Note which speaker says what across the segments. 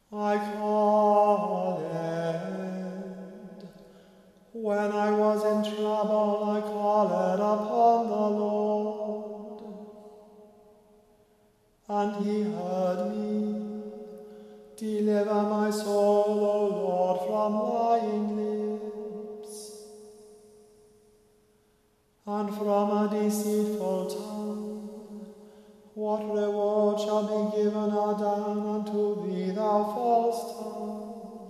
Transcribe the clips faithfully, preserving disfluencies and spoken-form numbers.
Speaker 1: I called. When I was in trouble, I called upon the Lord, and he heard me. Deliver my soul, O Lord, from lying lips, and from a deceitful tongue. What reward shall be given or done unto thee, thou false tongue?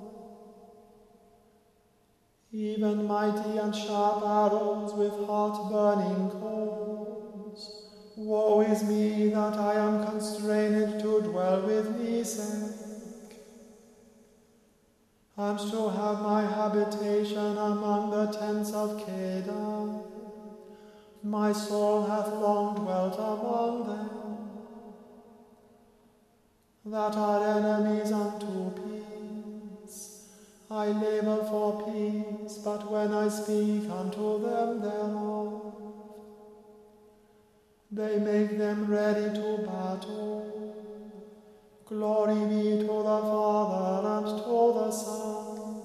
Speaker 1: Even mighty and sharp arrows with hot burning coals. Woe is me that I am constrained to dwell with thee, sake, and to have my habitation among the tents of Kedar. My soul hath long dwelt among them, that are enemies unto peace. I labor for peace, but when I speak unto them thereof, they make them ready to battle. Glory be to the Father, and to the Son,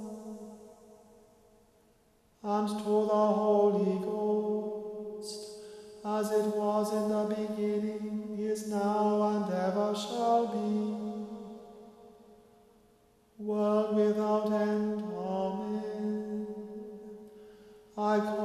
Speaker 1: and to the Holy Ghost, as it was in the beginning, is now, and ever shall be, world without end. Amen. I call